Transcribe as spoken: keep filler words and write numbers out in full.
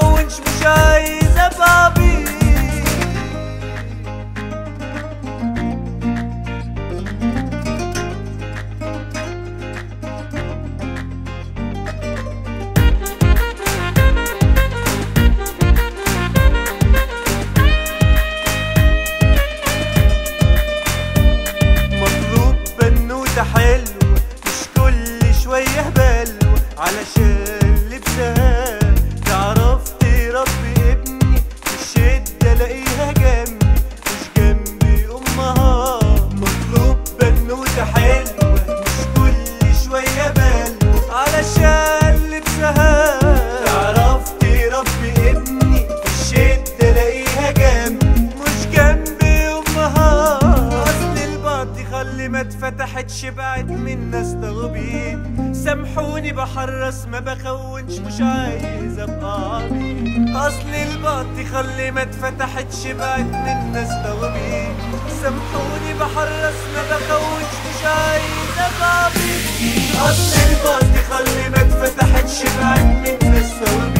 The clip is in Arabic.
بخونش مش عايز ابقى عبيط. مطلوب بنوتة حلوة مش كل شوية بلوة، علشان لبسها تعرف تربي ابني في الشدة الاقيها جنبي مش جنبي امها. مطلوب بنوتة حلوة مش كل شوية بلوة، علشان لبسها تعرف تربي ابني في الشدة الاقيها جنبي مش جنبي امها. اصل البط خلي ما اتفتحتش بعد من ناس تغبين، سامحوني بحرص ما بخونش مش عايز ابقى عبيط. اصل البط خلي ما اتفتحتش بعد من ناس تغبين، سامحوني بحرص ما بخونش مش عايز ابقى عبيط. اصل البط خلي ما اتفتحتش بعد من ناس تغبين